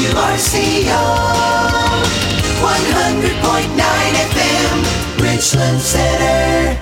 WRCO 100.9 FM, Richland Center.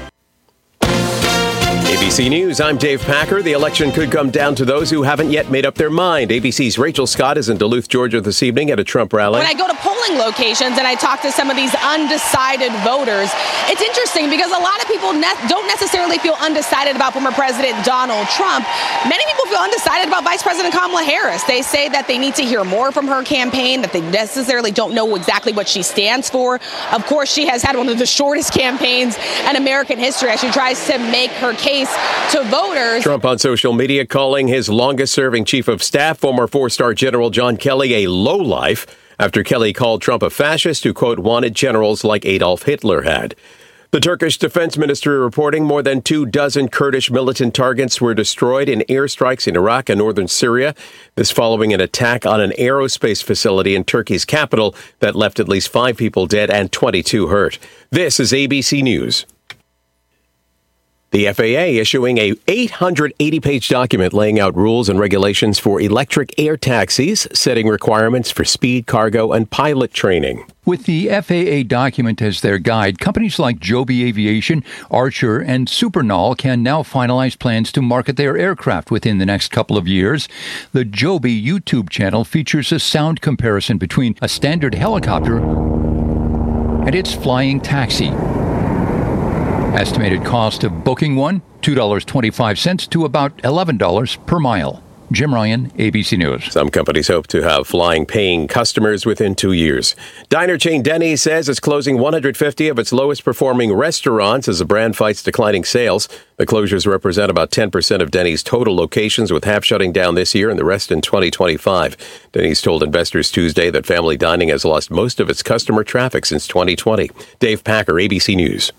ABC News, I'm Dave Packer. The election could come down to those who haven't yet made up their mind. ABC's Rachel Scott is in Duluth, Georgia this evening at a Trump rally. When I go to polling locations and I talk to some of these undecided voters, it's interesting because a lot of people don't necessarily feel undecided about former President Donald Trump. Many people feel undecided about Vice President Kamala Harris. They say that they need to hear more from her campaign, that they necessarily don't know exactly what she stands for. Of course, she has had one of the shortest campaigns in American history as she tries to make her case to voters. Trump on social media calling his longest-serving chief of staff, former four-star General John Kelly, a lowlife after Kelly called Trump a fascist who, quote, wanted generals like Adolf Hitler had. The Turkish Defense Ministry reporting more than 24 Kurdish militant targets were destroyed in airstrikes in Iraq and northern Syria. This following an attack on an aerospace facility in Turkey's capital that left at least 5 people dead and 22 hurt. This is ABC News. The FAA issuing a 880-page document laying out rules and regulations for electric air taxis, setting requirements for speed, cargo, and pilot training. With the FAA document as their guide, companies like Joby Aviation, Archer, and Supernaul can now finalize plans to market their aircraft within the next couple of years. The Joby YouTube channel features a sound comparison between a standard helicopter and its flying taxi. Estimated cost of booking one, $2.25 to about $11 per mile. Jim Ryan, ABC News. Some companies hope to have flying paying customers within 2 years. Diner chain Denny's says it's closing 150 of its lowest performing restaurants as the brand fights declining sales. The closures represent about 10% of Denny's total locations, with half shutting down this year and the rest in 2025. Denny's told investors Tuesday that family dining has lost most of its customer traffic since 2020. Dave Packer, ABC News.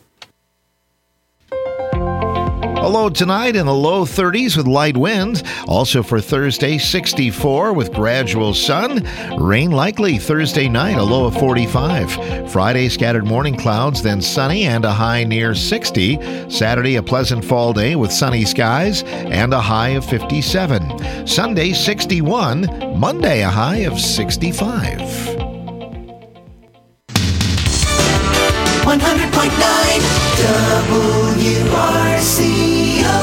A low tonight in the low 30s with light winds. Also for Thursday, 64 with gradual sun. Rain likely Thursday night, a low of 45. Friday, scattered morning clouds, then sunny and a high near 60. Saturday, a pleasant fall day with sunny skies and a high of 57. Sunday, 61. Monday, a high of 65. 100.9 WRCO.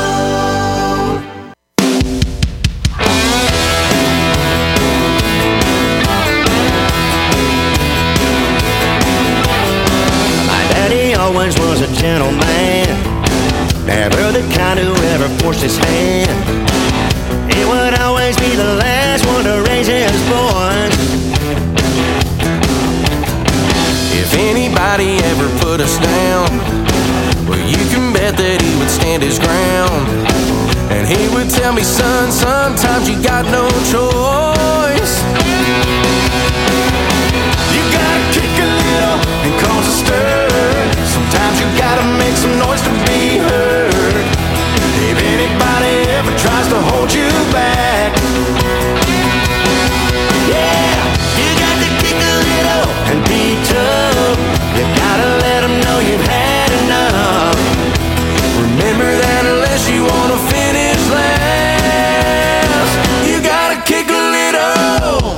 My daddy always was a gentleman, never the kind who ever forced his hand. He would always be the last one to raise his boys. If anybody ever put us down, well, you can bet that he would stand his ground. And he would tell me, son, sometimes you got no choice. You gotta kick a little and cause a stir. Sometimes you gotta make some noise to be heard. If anybody ever tries to hold you back, yeah, you got to kick a little and be tough. You gotta let them know you've had enough. Remember that unless you wanna finish last, you gotta kick a little.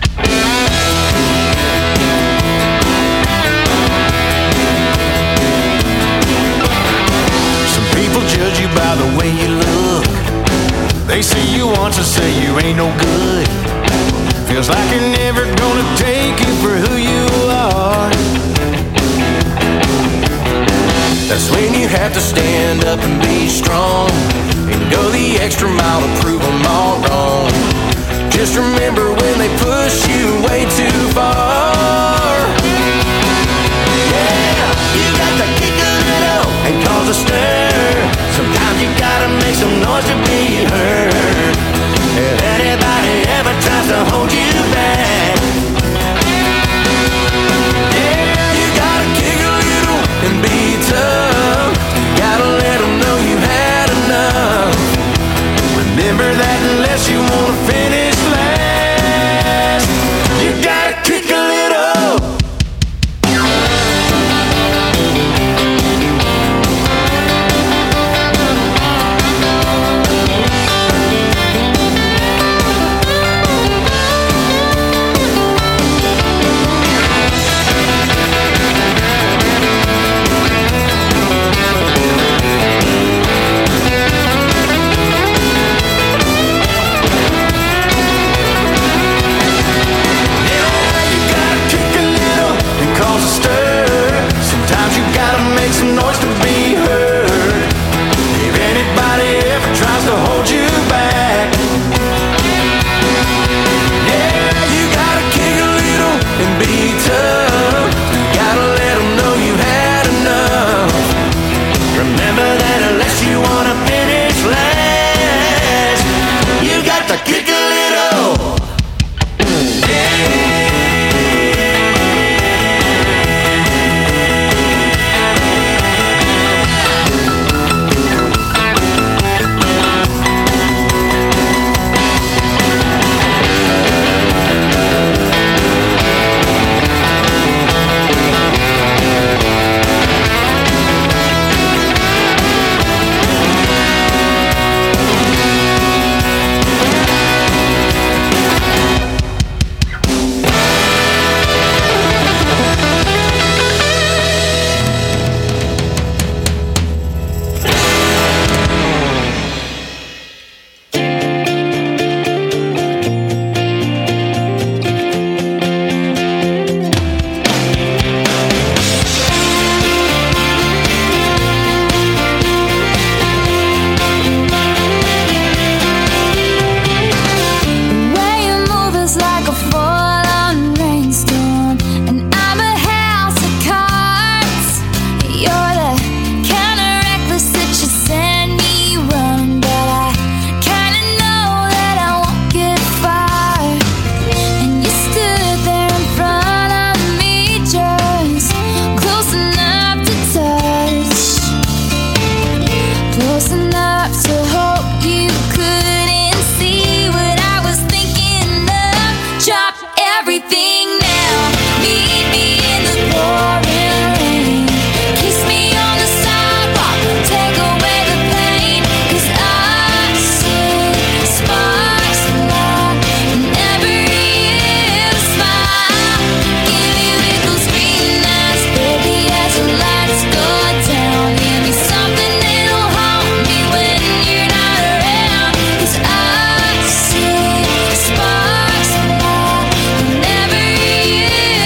Some people judge you by the way you look. They see you once and say you ain't no good. Feels like you're never gonna take you for who you are. That's when you have to stand up and be strong and go the extra mile to prove them all wrong. Just remember when they push you way too far. Yeah, you got to kick a little and cause a stir. Sometimes you gotta make some noise to be heard. If anybody ever tries to hold you back, yeah, you gotta kick a little and be tough. You gotta let them know you had enough. Remember that unless you wanna finish last, everything now. Meet me in the pouring rain. Kiss me on the sidewalk. Take away the pain. 'Cause I see sparks fly whenever you smile. Give me with those green eyes, baby, as the lights go down. Give me something that'll haunt me when you're not around. 'Cause I see sparks fly whenever you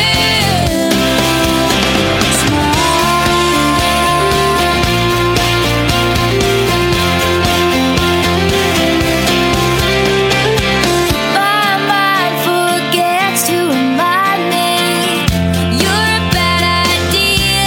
my mind forgets to remind me you're a bad idea.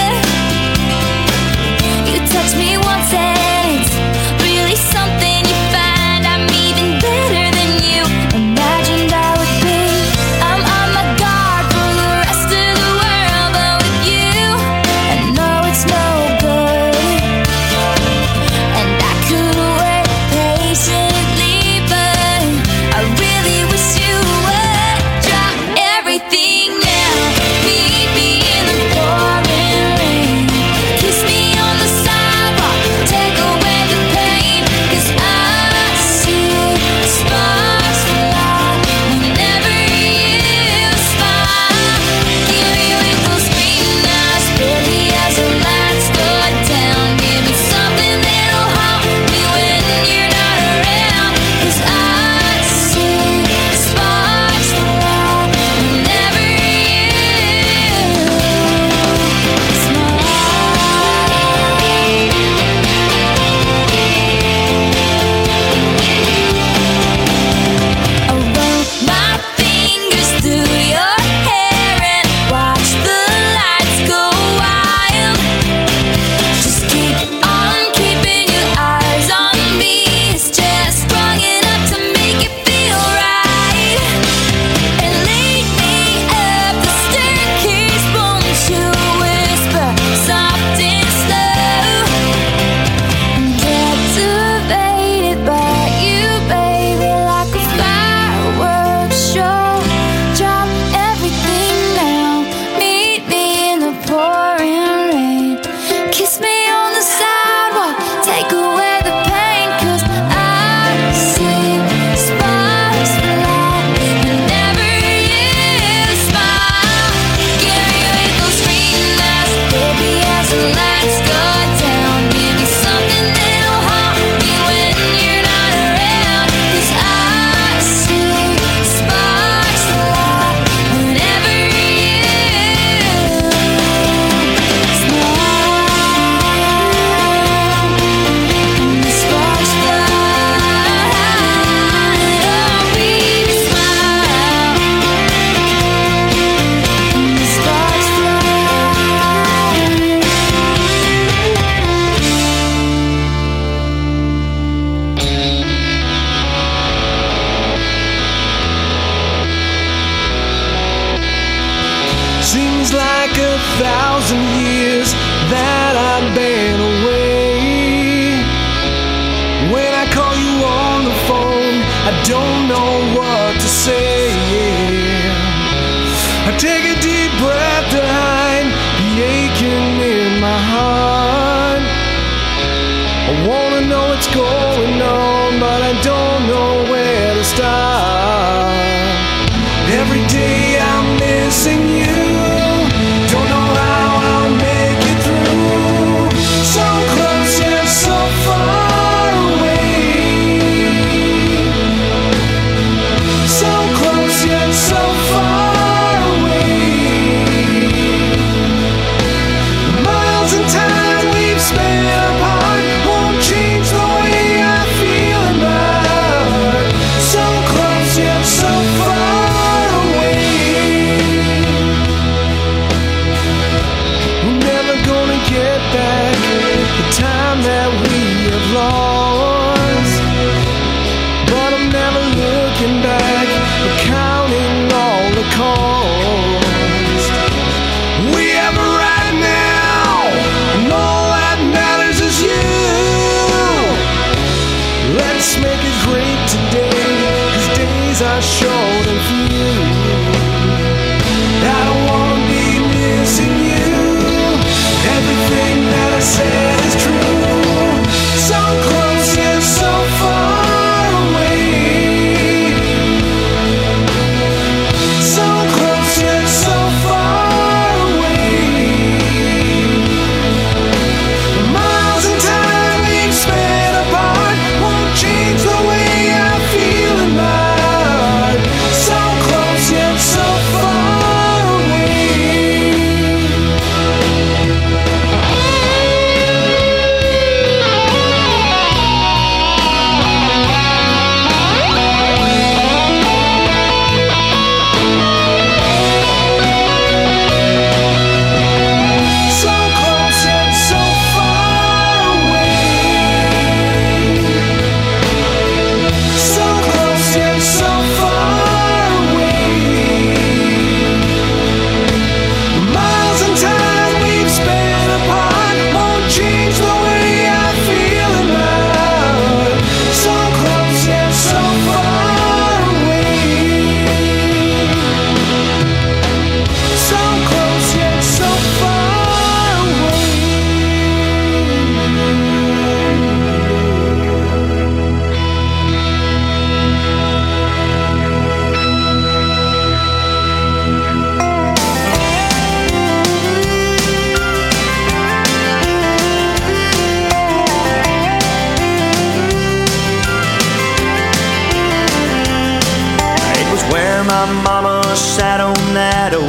You touch me once and it's really something you find. I'm even better than you imagined I would be. I'm on my guard for the rest of the world, but with you, I know it's no good. And I could wait patiently, but I really wish you would drop everything now. Meet me in the pouring rain. Kiss me on the sidewalk. Take away the pain. 'Cause I see sparks fly whenever you smile. Give me with those green eyes, baby, as the lights go down. Give me something that'll haunt me when you're not around. 'Cause I see sparks fly whenever you I run my fingers through your hair and watch the lights go wild. Just keep on keeping your eyes on me. It's just strong enough to make it feel right. And lead me up the staircase. Won't you whisper soft and slow? I'm captivated by you, baby, like a fireworks show. Drop everything now. Meet me in the pouring rain. Kiss me on the sidewalk. Take away the pain. 'Cause I see sparks fly whenever you smile. Give me with those green eyes, baby, as the lights go down. Give me something that'll haunt me when you're not around. 'Cause I see sparks fly whenever you smile. The sparks fly, oh baby, smile. The sparks Seems like 1,000 years that I've been away. When I call you on the phone, I don't know what to say. I take a deep breath to hide the aching in my heart. I wanna know what's going on, but I don't know where to start. Every day I'm missing you. Don't know how I'll make it through. So close yet so far away. So close yet so far away. Miles in time we've spent apart won't change the way I feel in my heart. So close yet so far away. We're never gonna get back the time that we have lost. But I'm never looking back or counting all the cost. We have a right now, and all that matters is you. Let's make it great today, 'cause days are short and few.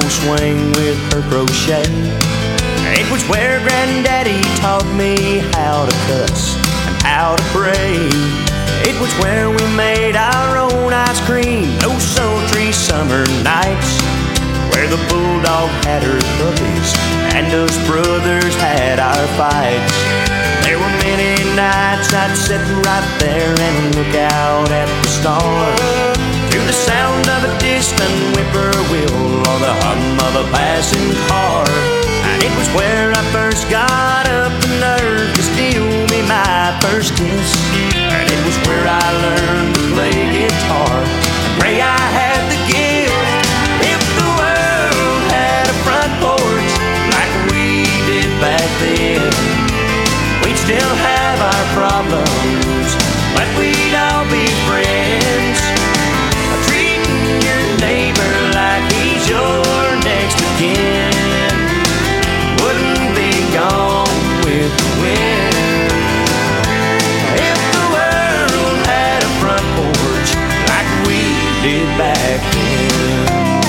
swing with her crochet. It was where Granddaddy taught me how to cuss and how to pray. It was where we made our own ice cream those sultry summer nights, where the bulldog had her puppies and us brothers had our fights. There were many nights I'd sit right there and look out at the stars, to the sound of a distant whippoorwill or the hum of a passing car. And it was where I first got up the nerve to steal me my first kiss. And it was where I learned to play guitar and pray I had the gift. If the world had a front porch like we did back then, we'd still have our problems, but we'd all be friends. Treating your neighbor like he's your next of kin wouldn't be gone with the wind. If the world had a front porch like we did back then.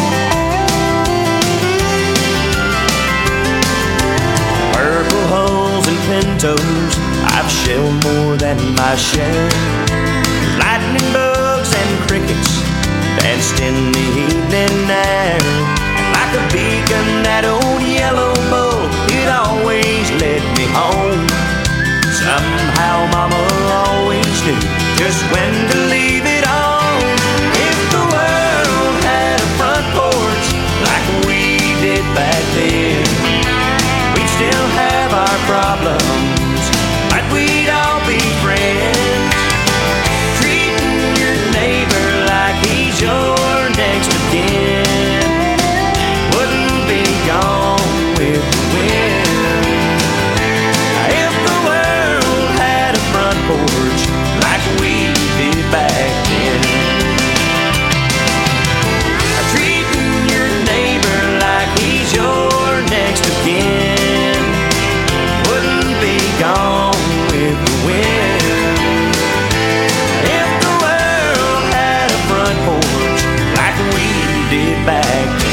Purple hulls and pintos, I've shelled more than my share. Lightning bugs and crickets danced in the evening air. And like a beacon, that old yellow bull, it always led me home. Somehow Mama always knew just when to leave it on. If the world had a front porch like we did back then, we'd still have our problems, but we'd all be friends. Treating your neighbor like he's your next of kin wouldn't be gone with the wind. If the world had a front porch like we did back then, treating your neighbor like he's your next of kin wouldn't be gone with the wind. If the world had a front porch like we did back then.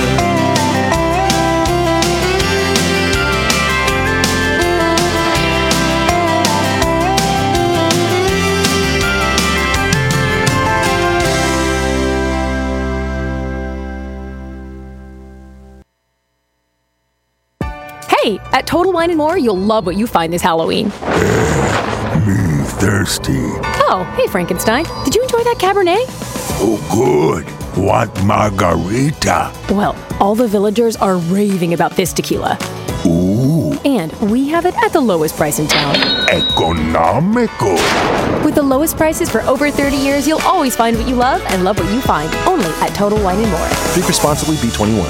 Hey, at Total Wine & More, you'll love what you find this Halloween. Me thirsty. Oh, hey, Frankenstein. Did you enjoy that Cabernet? Oh, good. Want margarita? Well, all the villagers are raving about this tequila. Ooh, And we have it at the lowest price in town. economical. With the lowest prices for over 30 years, you'll always find what you love and love what you find. Only at Total Wine & More. Drink responsibly, B21.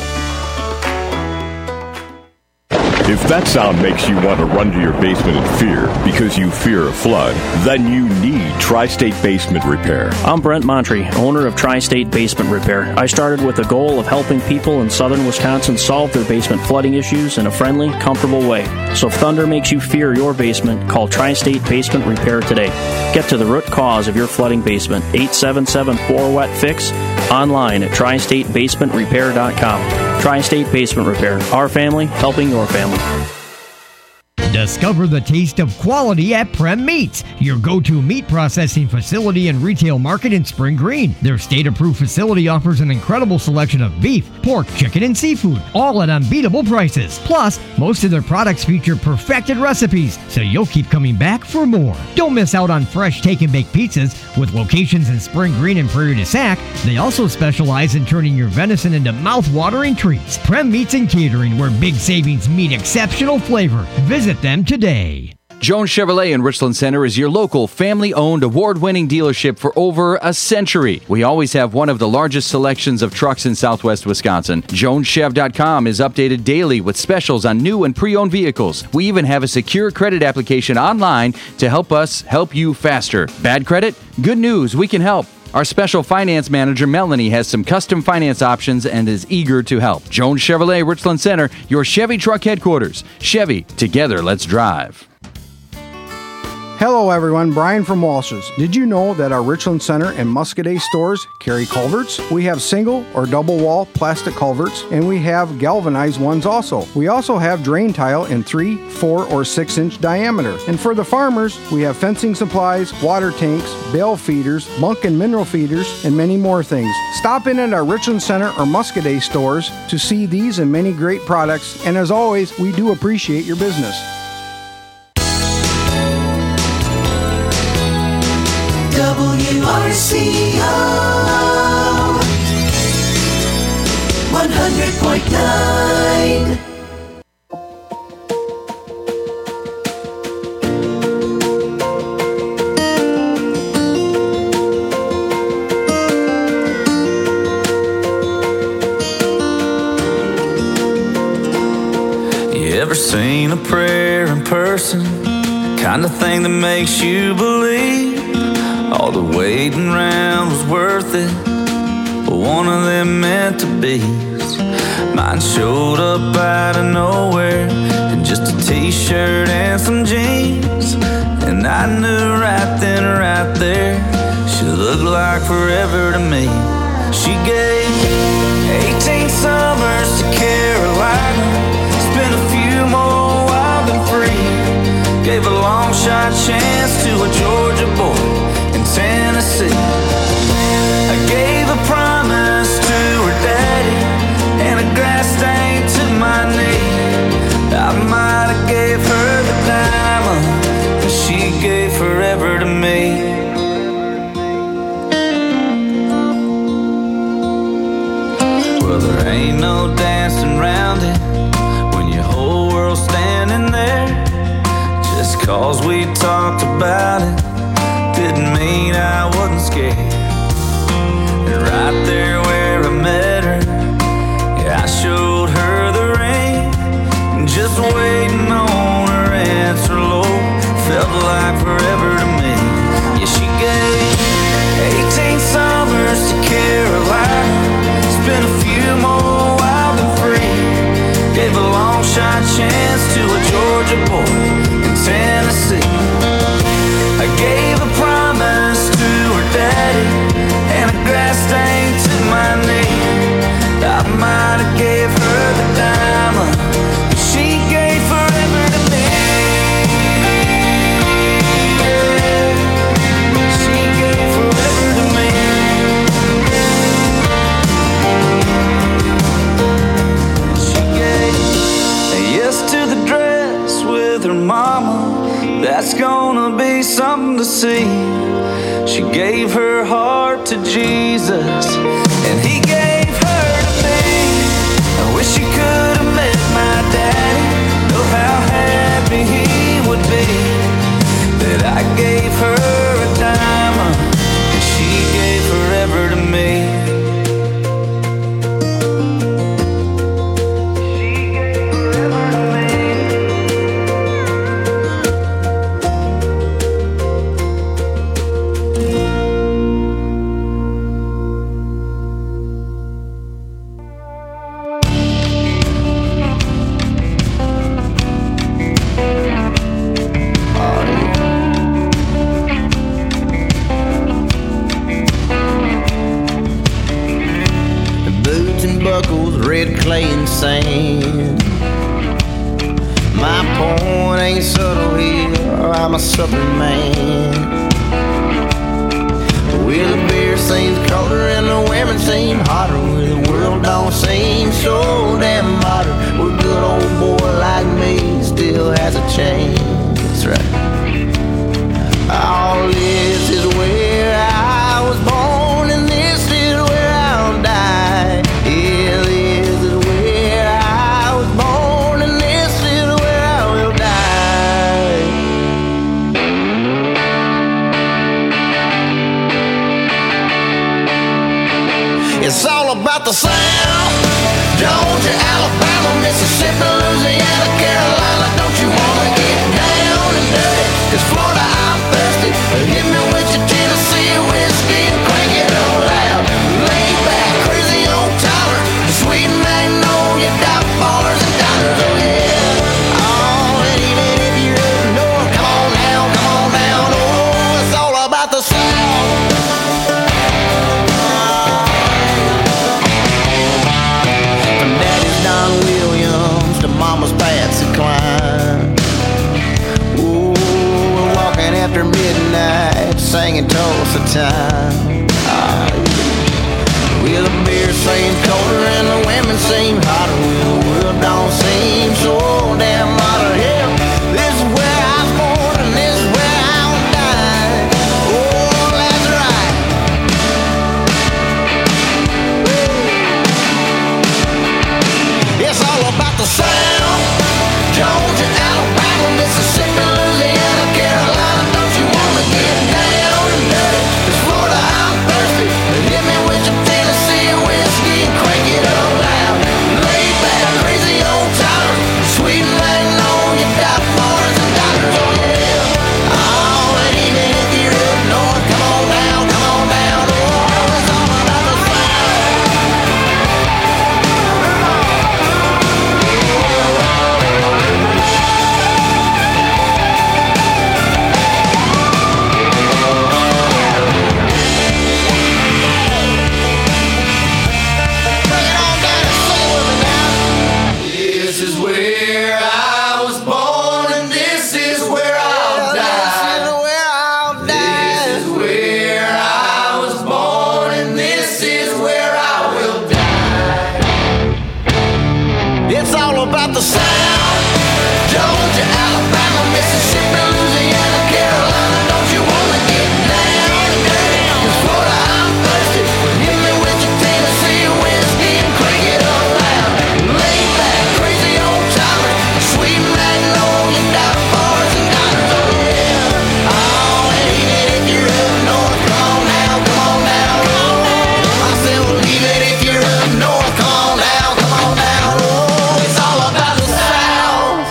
If that sound makes you want to run to your basement in fear because you fear a flood, then you need Tri-State Basement Repair. I'm Brent Montre, owner of Tri-State Basement Repair. I started with the goal of helping people in southern Wisconsin solve their basement flooding issues in a friendly, comfortable way. So if thunder makes you fear your basement, call Tri-State Basement Repair today. Get to the root cause of your flooding basement, 877-4WET-FIX, online at TriStateBasementRepair.com. Tri-State Basement Repair. Our family helping your family. Discover the taste of quality at Prem Meats, your go-to meat processing facility and retail market in Spring Green. Their state-approved facility offers an incredible selection of beef, pork, chicken, and seafood, all at unbeatable prices. Plus, most of their products feature perfected recipes, so you'll keep coming back for more. Don't miss out on fresh take-and-bake pizzas. With locations in Spring Green and Prairie du Sac, they also specialize in turning your venison into mouth-watering treats. Prem Meats and Catering, where big savings meet exceptional flavor. Visit them today. Jones Chevrolet in Richland Center is your local family-owned award-winning dealership for over a century. We always have one of the largest selections of trucks in southwest Wisconsin. JonesChev.com is updated daily with specials on new and pre-owned vehicles. We even have a secure credit application online to help us help you faster. Bad credit? Good news, we can help. Our special finance manager, Melanie, has some custom finance options and is eager to help. Jones Chevrolet, Richland Center, your Chevy truck headquarters. Chevy, together, let's drive. Hello everyone, Brian from Walsh's. Did you know that our Richland Center and Muscadet stores carry culverts? We have single or double wall plastic culverts, and we have galvanized ones also. We also have drain tile in 3, 4, or 6 inch diameter. And for the farmers, we have fencing supplies, water tanks, bale feeders, bunk and mineral feeders, and many more things. Stop in at our Richland Center or Muscadet stores to see these and many great products, and as always, we do appreciate your business. WRCO 100.9. You ever seen a prayer in person? Kind of thing that makes you believe all the waiting around was worth it, but one of them meant to be. Mine showed up out of nowhere in just a t-shirt and some jeans, and I knew right then, right there, she looked like forever to me. She gave 18 summers to Carolina, spent a few more wild and free, gave a long shot chance to a Georgia boy in Tennessee. I gave a promise to her daddy and a grass stain to my knee. I might have gave her the diamond, but she gave forever to me. Well, there ain't no dancing around it when your whole world's standing there. Just 'cause we talked about it didn't mean I wasn't scared. And right there where I met her, yeah, I showed her the ring. And just waiting on her answer, Lord, felt like forever to me. Yeah, she gave 18 summers to Carolina, spent a few more wild and free, gave a long shot chance to a Georgia boy in Tennessee. I gave a promise to her daddy and a grass stain to my knee. I might have gave her the diamond, but she gave forever to me. She gave forever to me. She gave a yes to the dress with her mama. That's gonna be something to see. She gave her heart to Jesus, and he gave her to me. I wish you could have met my daddy, know how happy he would be that I gave her a diamond, and she gave forever to me. Red clay and sand. My point ain't subtle here, I'm a southern man. Well, the beer seems colder and the women seem hotter, well, the world don't seem so damn modern. Well, a good old boy like me still has a chance. That's right. All this is where I was born, and this is where I'll die. Yeah, this is where I was born, and this is where I will die. It's all about the sound, time. Well, the beer seems colder and the women seem hotter. Well, the world don't seem so damn modern. Hell, this is where I was born and this is where I will die. Oh, that's right. Woo. It's all about the sound. Georgia, Alabama, Mississippi, Louisiana, Carolina. Don't you wanna get down and dirty? It's Florida, I'm thirsty. Hit me with your Tennessee whiskey and crank it up loud. Lay back, crazy old Tyler, sweet magnolia, got bars and dollars, oh yeah. Oh, and even if you're up north, come on down, come on down. Oh, it's all about the sound. This is where I was born and this is where I'll die. This is where I was born and this is where I will die. It's all about the sound. Georgia, Alabama, Mississippi, Louisiana, Carolina. Don't you wanna get down and dirty? 'Cause Florida, I'm thirsty. Hit me with your Tennessee whiskey and crank it up loud. Lay back, crazy old Tyler, sweet magnolia, got bars and dollars, oh yeah. Oh, and even if you're up north, come on now, come on now. Oh, I said, well, even if you're up north, come on now, come on now. Oh, it's all about the South.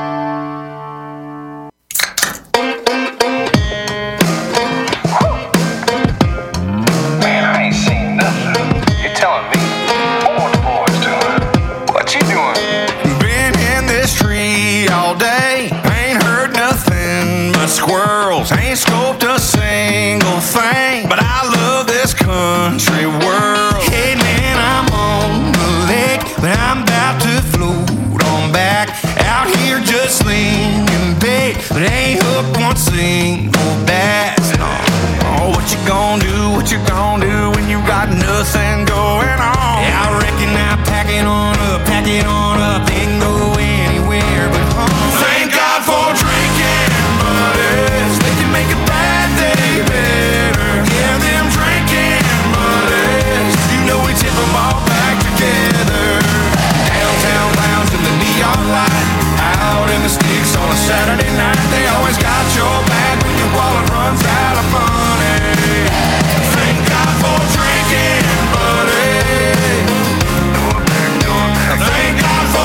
Man, I ain't seen nothing. You telling me? What the boys doing? What you doing? Been in this tree all day. Ain't heard nothing but squirrels. Ain't scoped a single thing. But I love this country world. Hey man, I'm on the lake, but I'm about to float on back. Out here just slinging bait, but ain't hooked one single bass. Oh, what you gonna do? What you gonna do when you got nothing going on? Yeah, I reckon I pack it on up, ain't go anywhere but home. Thank God for drinking buddies, they can make a bad day better. Yeah, them drinking buddies, you know we tip them all back together. Downtown lounge in the neon light, out in the sticks on a Saturday night. They always got your back when your wallet runs out of money. Thank God for drinking buddies. Thank God for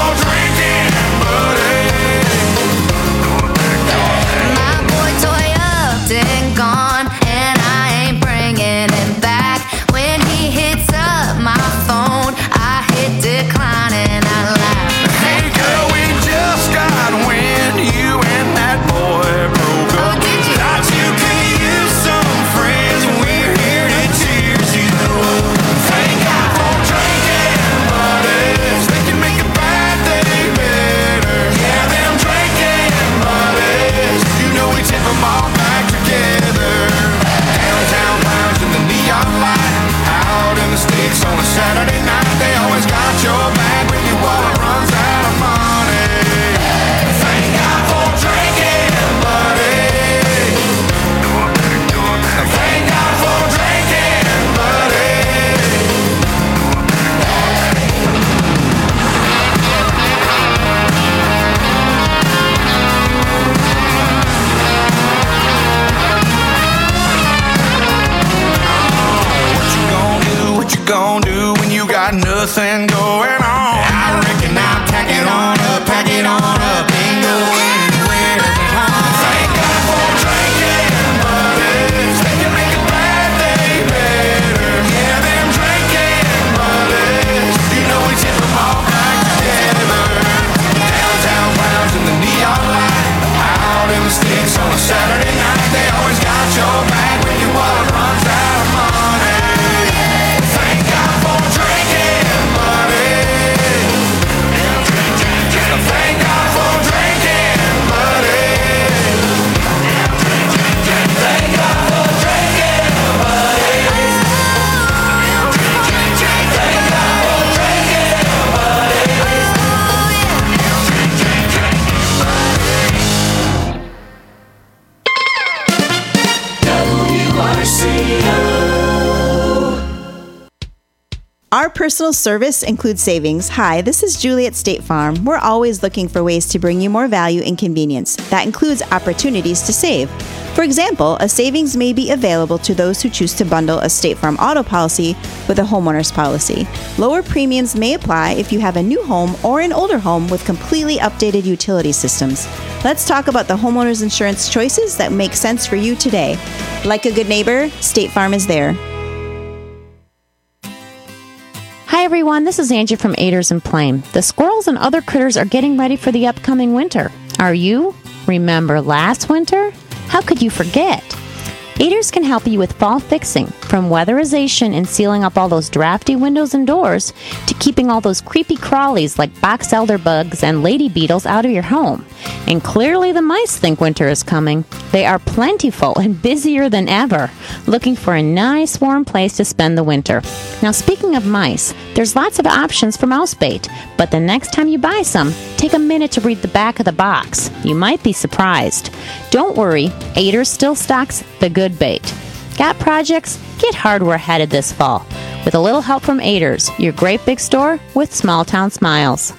Our personal service includes savings. Hi, this is Julie at State Farm. We're always looking for ways to bring you more value and convenience. That includes opportunities to save. For example, a savings may be available to those who choose to bundle a State Farm auto policy with a homeowner's policy. Lower premiums may apply if you have a new home or an older home with completely updated utility systems. Let's talk about the homeowner's insurance choices that make sense for you today. Like a good neighbor, State Farm is there. Hi everyone, this is Angie from Aders and Plame. The squirrels and other critters are getting ready for the upcoming winter. Are you? Remember last winter? How could you forget? Aders can help you with fall fixing, from weatherization and sealing up all those drafty windows and doors, to keeping all those creepy crawlies like box elder bugs and lady beetles out of your home. And clearly the mice think winter is coming. They are plentiful and busier than ever, looking for a nice warm place to spend the winter. Now speaking of mice, there's lots of options for mouse bait, but the next time you buy some, take a minute to read the back of the box. You might be surprised. Don't worry, Aders still stocks the good bait. Got projects? Get hardware headed this fall. With a little help from Aders, your great big store with small town smiles.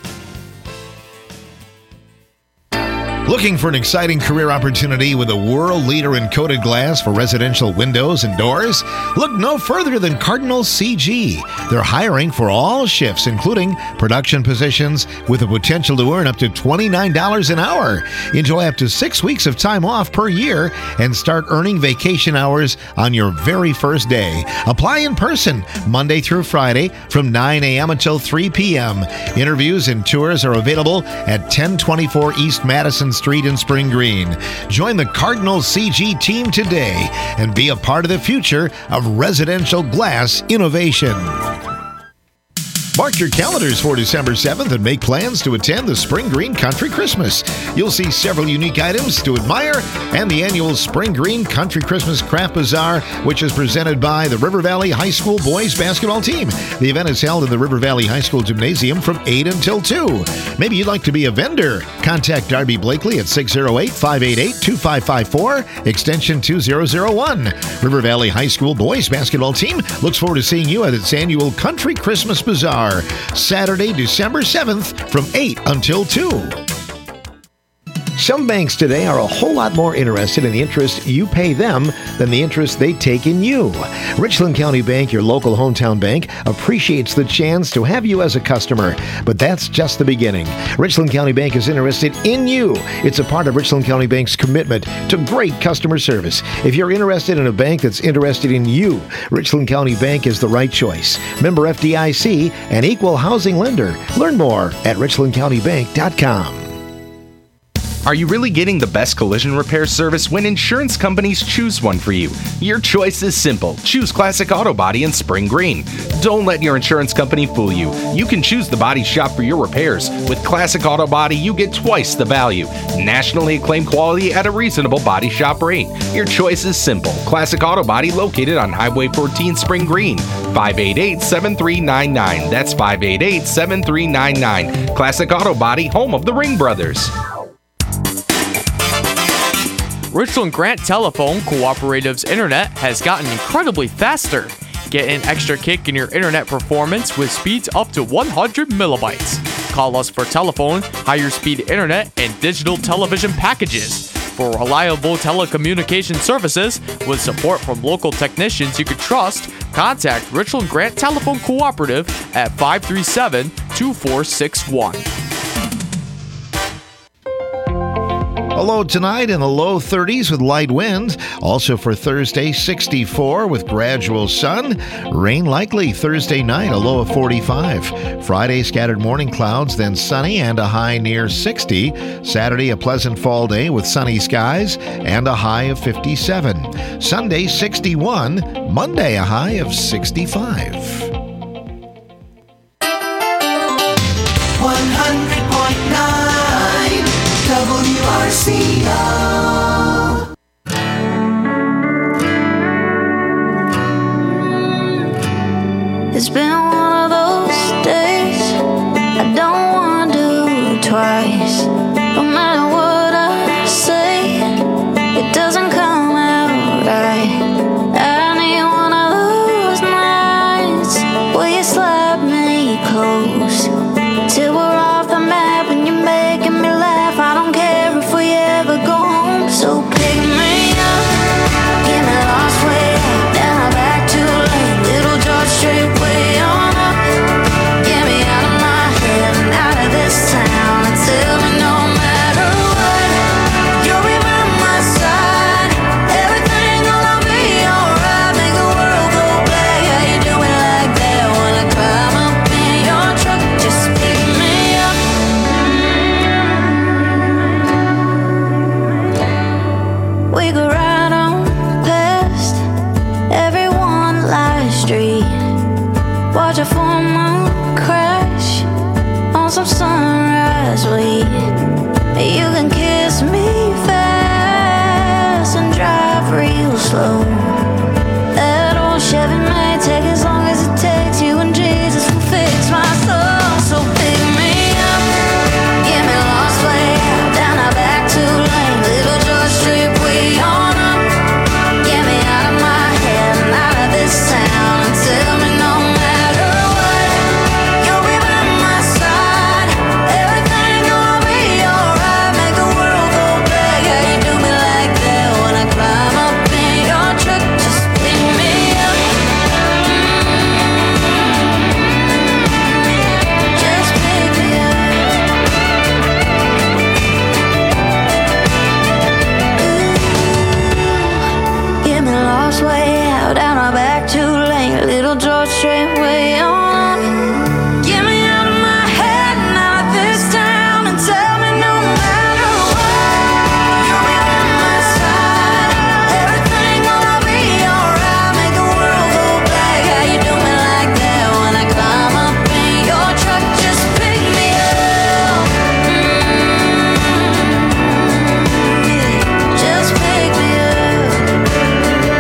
Looking for an exciting career opportunity with a world leader in coated glass for residential windows and doors? Look no further than Cardinal CG. They're hiring for all shifts, including production positions, with the potential to earn up to $29 an hour. Enjoy up to 6 weeks of time off per year and start earning vacation hours on your very first day. Apply in person Monday through Friday from 9 a.m. until 3 p.m. Interviews and tours are available at 1024 East Madison Street in Spring Green. Join the Cardinal CG team today and be a part of the future of residential glass innovation. Mark your calendars for December 7th and make plans to attend the Spring Green Country Christmas. You'll see several unique items to admire and the annual Spring Green Country Christmas Craft Bazaar, which is presented by the River Valley High School boys basketball team. The event is held in the River Valley High School Gymnasium from 8 until 2. Maybe you'd like to be a vendor. Contact Darby Blakely at 608-588-2554, extension 2001. River Valley High School boys basketball team looks forward to seeing you at its annual Country Christmas Bazaar, Saturday, December 7th from 8 until 2. Some banks today are a whole lot more interested in the interest you pay them than the interest they take in you. Richland County Bank, your local hometown bank, appreciates the chance to have you as a customer, but that's just the beginning. Richland County Bank is interested in you. It's a part of Richland County Bank's commitment to great customer service. If you're interested in a bank that's interested in you, Richland County Bank is the right choice. Member FDIC, an equal housing lender. Learn more at richlandcountybank.com. Are you really getting the best collision repair service when insurance companies choose one for you? Your choice is simple. Choose Classic Auto Body in Spring Green. Don't let your insurance company fool you. You can choose the body shop for your repairs. With Classic Auto Body, you get twice the value. Nationally acclaimed quality at a reasonable body shop rate. Your choice is simple. Classic Auto Body located on Highway 14 Spring Green. 588-7399. That's 588-7399. Classic Auto Body, home of the Ring Brothers. Richland Grant Telephone Cooperative's internet has gotten incredibly faster. Get an extra kick in your internet performance with speeds up to 100 millibytes. Call us for telephone, higher speed internet, and digital television packages. For reliable telecommunication services with support from local technicians you can trust, contact Richland Grant Telephone Cooperative at 537-2461. A low tonight in the low 30s with light winds. Also for Thursday, 64 with gradual sun. Rain likely Thursday night, a low of 45. Friday, scattered morning clouds, then sunny and a high near 60. Saturday, a pleasant fall day with sunny skies and a high of 57. Sunday, 61. Monday, a high of 65. 100.9 WRCO. It's been one of those days I don't want to do twice. No matter what I say, it doesn't come out right. I need one of those nights where you slide of sunrise. You can kiss me fast and drive real slow. That old Chevy may take as long as it takes. You and Jesus will fix my soul. So pick me up, get me lost way out down our back 2 lanes, Little George Street way on up. Get me out of my head and out of this town, and tell me no matter what, you'll be by my side. Everything gonna be alright. Make the world go back. Yeah, you do me like that when I climb up in your truck. Just pick me up. Just pick me up. Get me lost way out down our back 2 lane, Little George Street way on. Get me out of my head and out of this town, and tell me no matter what, you'll be on my side. Everything gonna be alright. Make the world go back. Yeah, you do me like that when I climb up in your truck. Just pick me up. Just pick me up.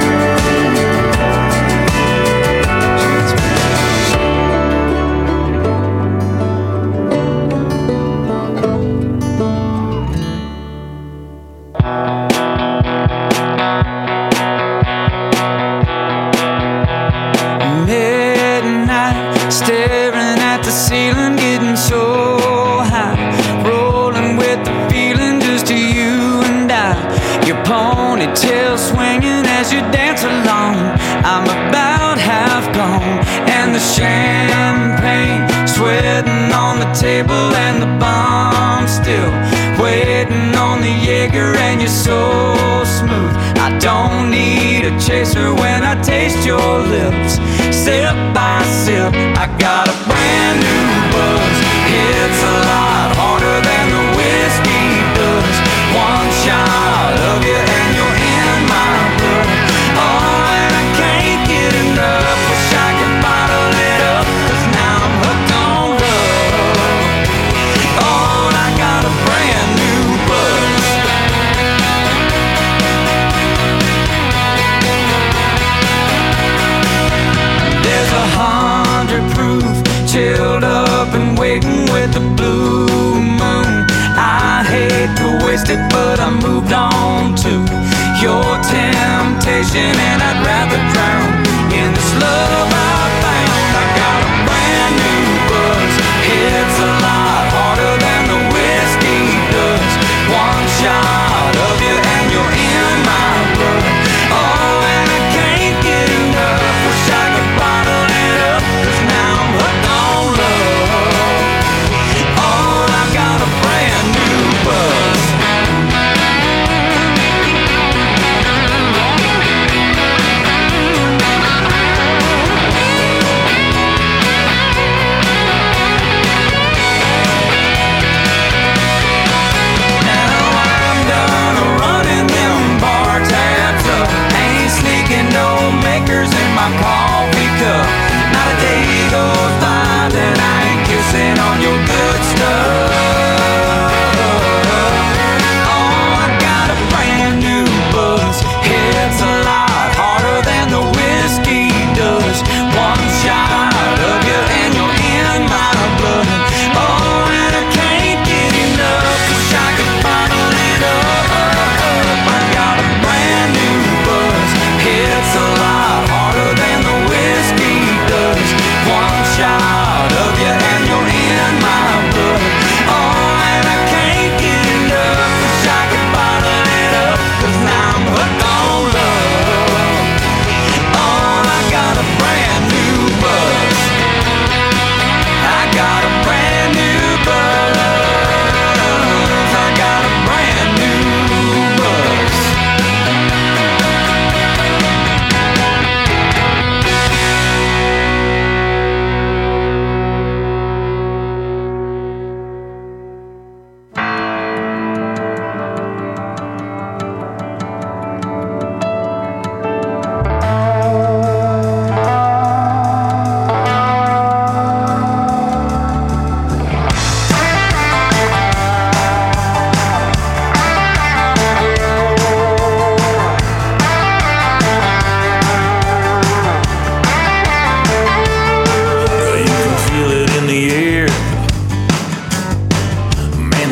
Midnight, staring at the ceiling, getting so high, rolling with the feeling, just you and I. Your ponytail swinging as you dance along. I'm about half gone, and the champagne sweating on the table, and the bomb still waiting on the Jaeger, and you're so smooth. I don't need a chaser when I taste your lips. Sip by sip, I got a brand new buzz. It's a lot harder than the whiskey does. One shot of you and you're in my blood. Oh, and I can't get enough. Wish I could bottle it up, 'cause now I'm hooked on love. Oh, and I got a brand new buzz. There's 100 proof, chilled up and waiting with the blue moon. I hate to waste it, but I moved on to your temptation, and I'd rather drown in this love I found. I got a brand new buzz. It's a lot harder than the whiskey does. One shot of you and you're in my blood. Oh, and I can't get enough. Wish I could bottle it up, 'cause now I'm hooked on love. Oh, I got a brand new buzz.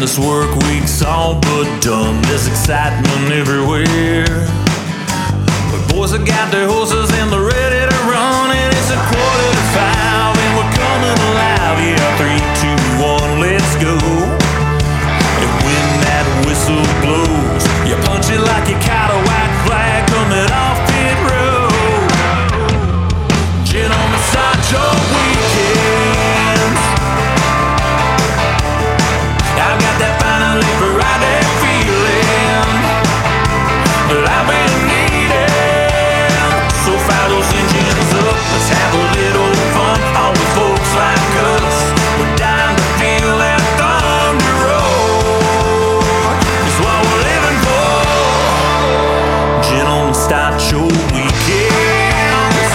this work week's all but done. There's excitement everywhere. But boys have got their horses and they're ready to run. And it's 4:45 and we're coming alive. Yeah, 3, 2, 1, let's go. And when that whistle blows, you punch it like you caught a white flag coming off pit road. Gentlemen, start your weekends. I've got that finally Friday feeling that I've been needing. So fire those engines up, let's have a little fun. All the folks like us, we're dying to feel that thunder roll. It's what we're living for. Gentlemen, start your weekends.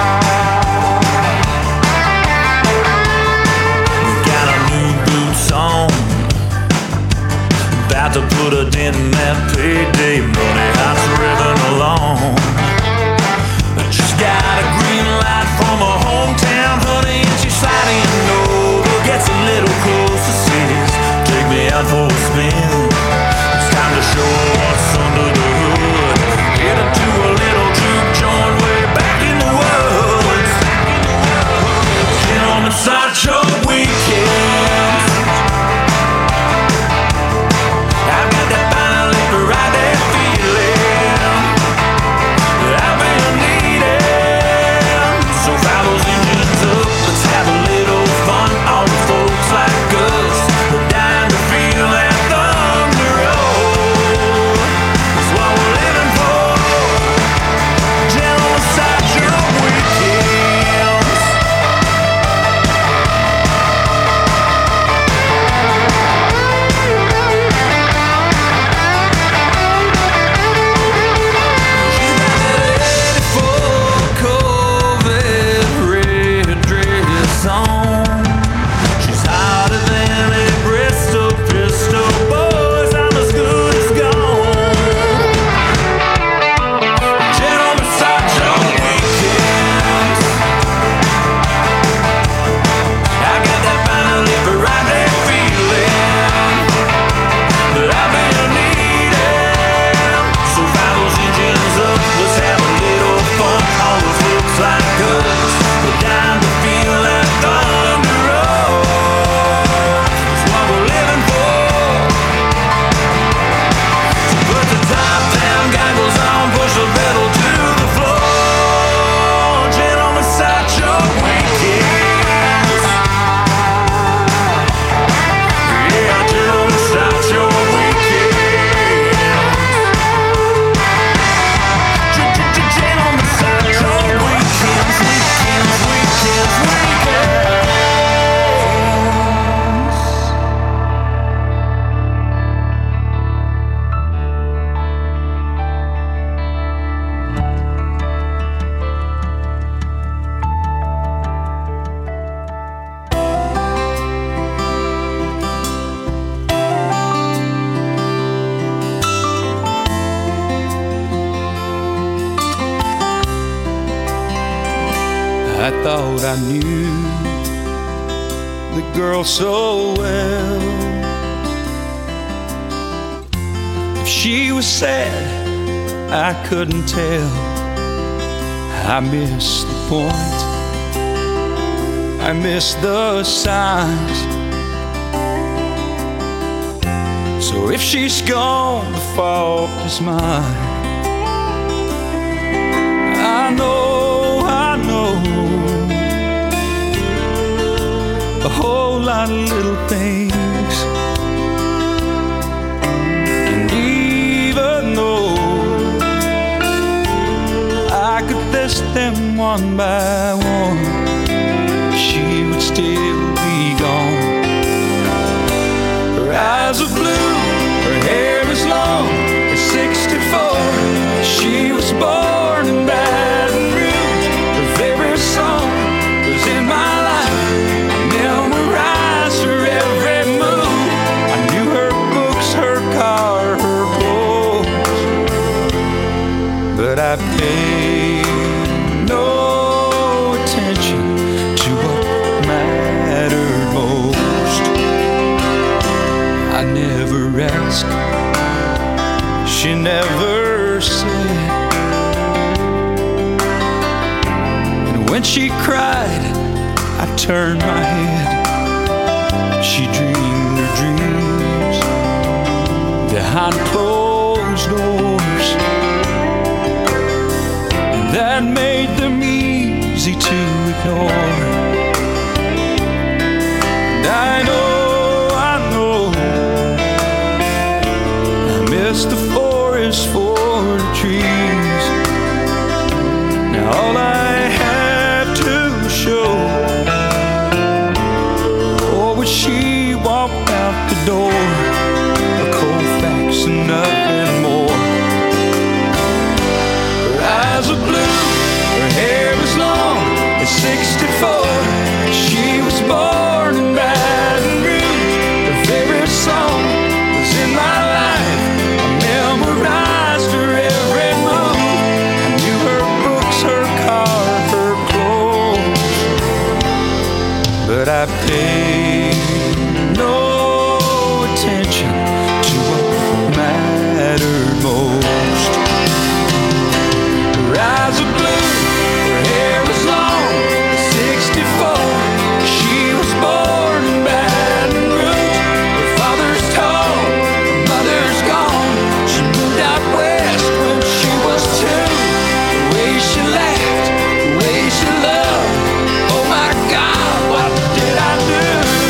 We got our new boots on, about to put a dent in that payday money. House revving along. I just got a green light from a hometown honey, and she's sliding over. Gets a little closer, says, take me out for a spin. It's time to show her what's under the hood. Headed to a little juke joint way back in the woods. Gentlemen, start your weekends. I've got that finally Friday feeling that I've been needing. So fire those engines up, let's have a little fun. All the folks like us, we're dying to feel that thunder roll. It's what we're living for. Gentlemen, start your weekends. She's hotter than a Bristol pistol. Boys, I'm as good as gone. Gentlemen, start your weekends. I got that finally Friday feeling that I've been needing. So fire those engines up, let's have a little fun. All the folks like us, we're dying to feel that thunder roll. It's what we're living for. So put the top down, goggles on, push the pedal to the floor. Gentlemen, start your weekends. Yeah, gentlemen, start your weekends. Gentlemen, start your weekends, weekends, weekends, weekends. I thought I knew the girl so well. If she was sad, I couldn't tell. I missed the point, I missed the signs. So if she's gone, the fault is mine. I know a whole lot of little things, and even though I could list them one by one, she would still be gone. Her eyes are blue, her hair is long. At 64, she was born in Baton Rouge. Her favorite song was In My Life. I memorized her every move. I knew her books, her car, her clothes. But I paid no attention to what mattered most. I never ask. She never said. And when she cried, I turned my head. She dreamed her dreams behind closed doors, and that made them easy to ignore. And I know I miss the forest for the trees. Now all I have to show, oh, when she walked out the door, a cold facts and nothing more. Her eyes are blue, her hair is long. At 64, she was born in Baton Rouge. Her favorite song was In My Life. I memorized her every move. I knew her books, her car, her clothes. But I paid no attention to what mattered most. Her eyes are blue, her hair is long. At 64, she was born in Baton Rouge. Her father's tall, her mother's gone. She moved out west when she was 2. The way she laughed, the way she loved. Oh my God, what did I do?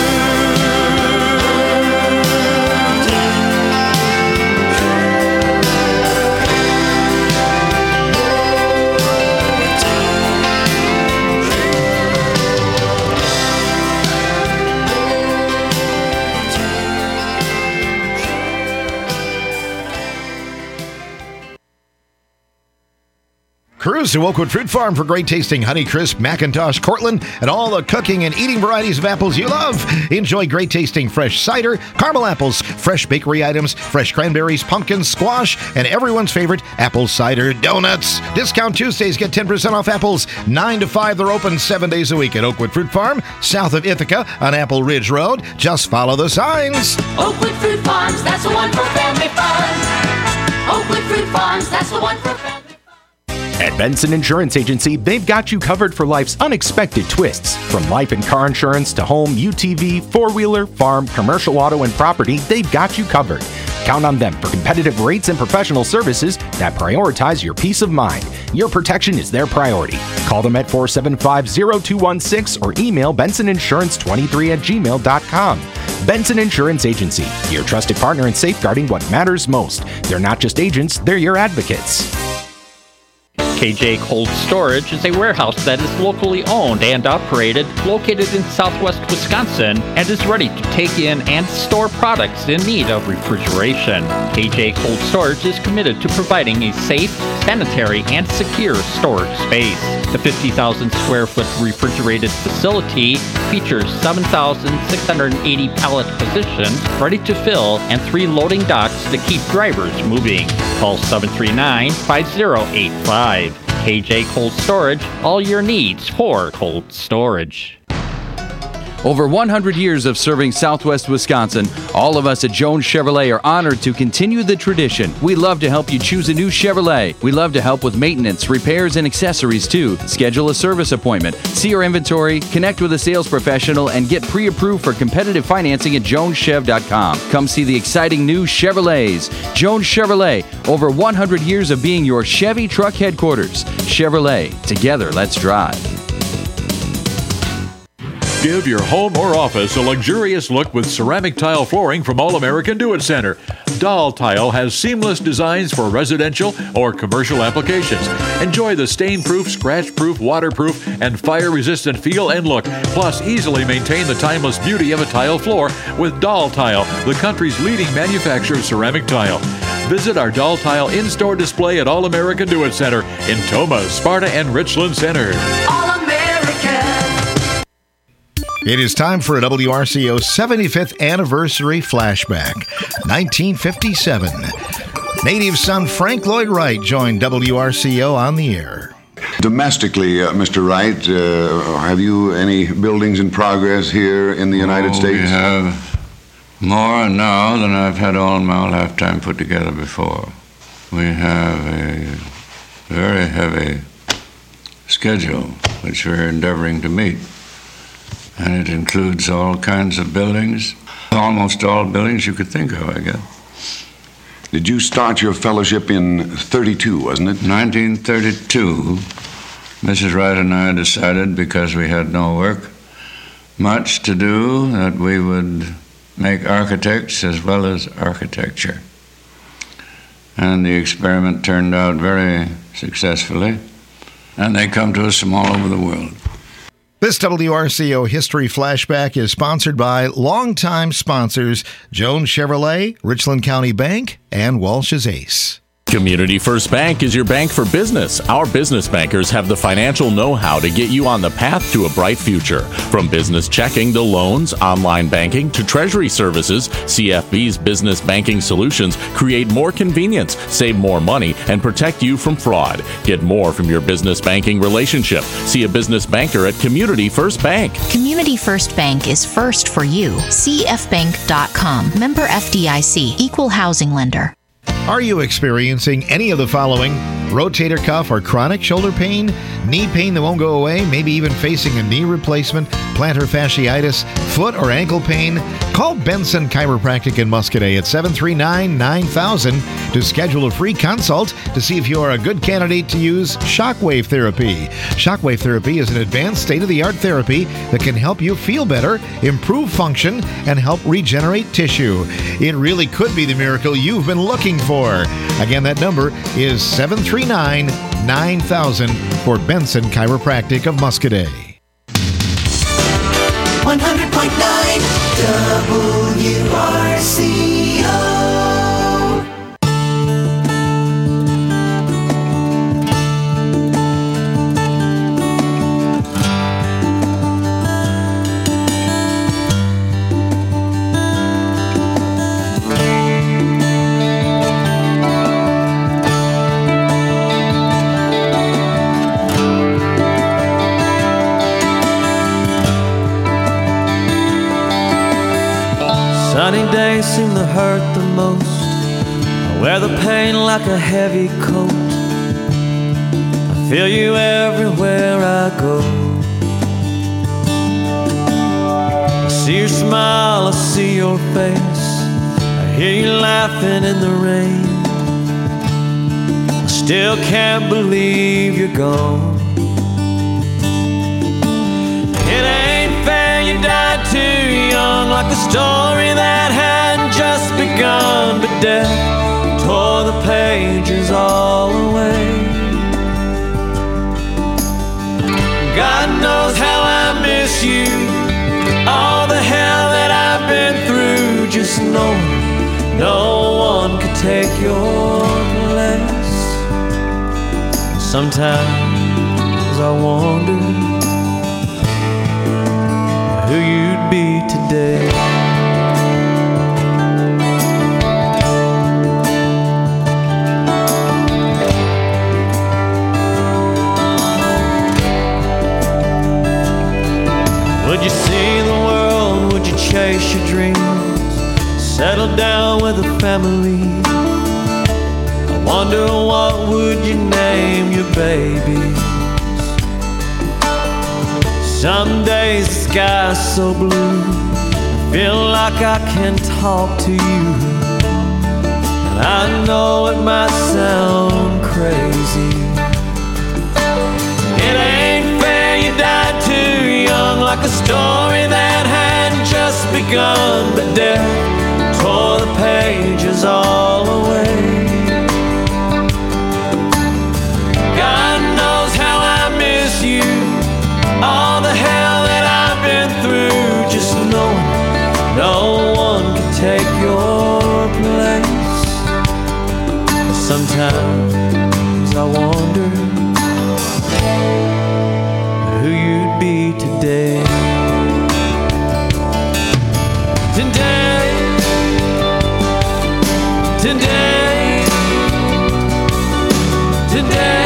Cruise to Oakwood Fruit Farm for great tasting Honeycrisp, Macintosh, Cortland, and all the cooking and eating varieties of apples you love. Enjoy great tasting fresh cider, caramel apples, fresh bakery items, fresh cranberries, pumpkins, squash, and everyone's favorite apple cider donuts. Discount Tuesdays, get 10% off apples. 9 to 5, they're open 7 days a week at Oakwood Fruit Farm, south of Ithaca on Apple Ridge Road. Just follow the signs. Oakwood Fruit Farms, that's the one for family fun. Oakwood Fruit Farms, that's the one for family fun. At Benson Insurance Agency, they've got you covered for life's unexpected twists. From life and car insurance to home, UTV, four-wheeler, farm, commercial auto, and property, they've got you covered. Count on them for competitive rates and professional services that prioritize your peace of mind. Your protection is their priority. Call them at 475-0216 or email bensoninsurance23@gmail.com. Benson Insurance Agency, your trusted partner in safeguarding what matters most. They're not just agents, they're your advocates. KJ Cold Storage is a warehouse that is locally owned and operated, located in southwest Wisconsin, and is ready to take in and store products in need of refrigeration. KJ Cold Storage is committed to providing a safe, sanitary, and secure storage space. The 50,000 square foot refrigerated facility features 7,680 pallet positions ready to fill and 3 loading docks to keep drivers moving. Call 739-5085. KJ Cold Storage, all your needs for cold storage. Over 100 years of serving Southwest Wisconsin, all of us at Jones Chevrolet are honored to continue the tradition. We love to help you choose a new Chevrolet. We love to help with maintenance, repairs, and accessories too. Schedule a service appointment, see our inventory, connect with a sales professional, and get pre-approved for competitive financing at joneschev.com. Come see the exciting new Chevrolets. Jones Chevrolet, over 100 years of being your Chevy truck headquarters. Chevrolet, together let's drive. Give your home or office a luxurious look with ceramic tile flooring from All American Do It Center. Doll Tile has seamless designs for residential or commercial applications. Enjoy the stain-proof, scratch-proof, waterproof, and fire-resistant feel and look. Plus, easily maintain the timeless beauty of a tile floor with Doll Tile, the country's leading manufacturer of ceramic tile. Visit our Doll Tile in-store display at All American Do It Center in Tomah, Sparta, and Richland Center. It is time for a WRCO 75th anniversary flashback. 1957. Native son Frank Lloyd Wright joined WRCO on the air. Domestically, Mr. Wright, have you any buildings in progress here in the United States? We have More now than I've had all my lifetime put together before. We have a very heavy schedule which we're endeavoring to meet. And it includes all kinds of buildings, almost all buildings you could think of, I guess. Did you start your fellowship in 32, wasn't it? 1932. Mrs. Wright and I decided, because we had no work, much to do, that we would make architects as well as architecture. And the experiment turned out very successfully, and they come to us from all over the world. This WRCO History Flashback is sponsored by longtime sponsors Jones Chevrolet, Richland County Bank, and Walsh's Ace. Community First Bank is your bank for business. Our business bankers have the financial know-how to get you on the path to a bright future. From business checking to loans, online banking to treasury services, CFB's business banking solutions create more convenience, save more money, and protect you from fraud. Get more from your business banking relationship. See a business banker at Community First Bank. Community First Bank is first for you. CFBank.com. Member FDIC. Equal housing lender. Are you experiencing any of the following? Rotator cuff or chronic shoulder pain? Knee pain that won't go away? Maybe even facing a knee replacement? Plantar fasciitis? Foot or ankle pain? Call Benson Chiropractic in Muscadet at 739-9000 to schedule a free consult to see if you are a good candidate to use shockwave therapy. Shockwave therapy is an advanced state-of-the-art therapy that can help you feel better, improve function, and help regenerate tissue. It really could be the miracle you've been looking for. Again, that number is 739-9000 for Benson Chiropractic of Muscadet. 100.9 WRCO. Sunny days seem to hurt the most. I wear the pain like a heavy coat. I feel you everywhere I go. I see your smile, I see your face. I hear you laughing in the rain. I still can't believe you're gone. It ain't fair you died too young, like a story that hadn't just begun. But death tore the pages all away. God knows how I miss you, all the hell that I've been through. Just knowing no one could take your place. Sometimes I wonder who you'd be today. Would you see the world? Would you chase your dreams? Settle down with a family? I wonder what would you name your baby? Some days the sky's so blue, I feel like I can talk to you. And I know it might sound crazy. It ain't fair you died too young, like a story that hadn't just begun. But death tore the pages all away. God knows how I miss you, all the hell that I've been through. Just knowing no one can take your place. Sometimes I wonder who you'd be today. Today, today, today.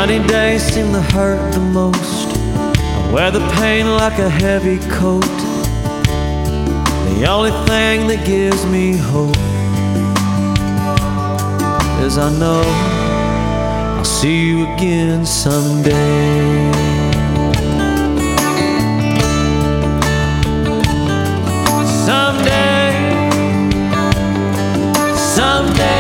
Sunny days seem to hurt the most. I wear the pain like a heavy coat. The only thing that gives me hope is I know I'll see you again someday. Someday, someday.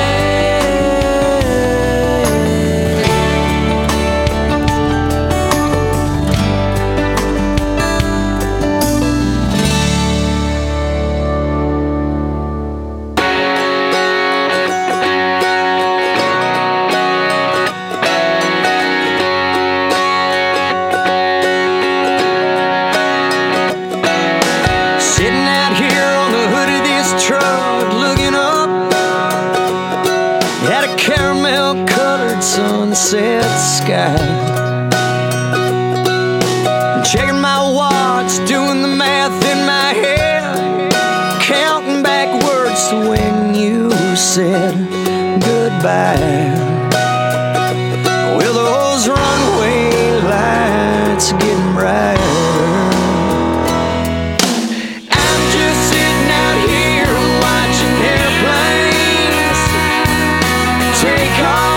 Sunset sky, checking my watch, doing the math in my head, counting backwards to when you said goodbye. Will those runway lights getting brighter? I'm just sitting out here watching airplanes take off.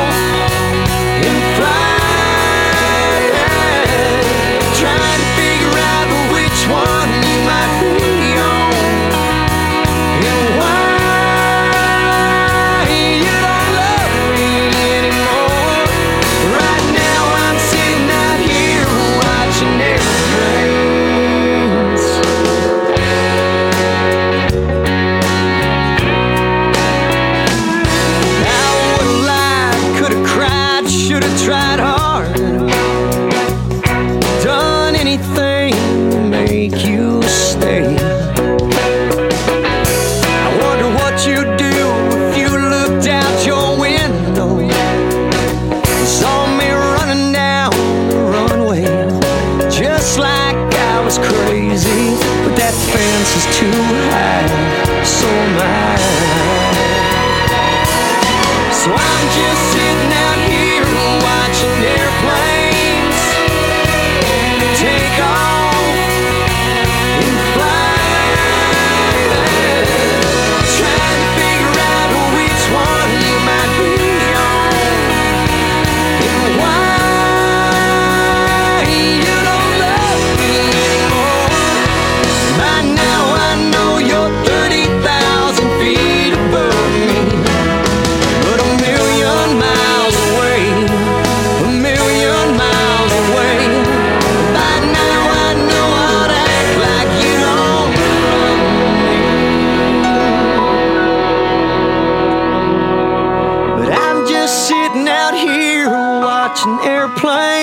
Tried hard, done anything to make you stay. I wonder what you'd do if you looked out your window and saw me running down the runway, just like I was crazy. But that fence is too high, so am I. So I'm just sitting out here watching airplanes take off and fly, trying to figure out which one you might be on and why you don't love me anymore. By now I know you're 30,000 feet above me, but a million miles away. Watching airplanes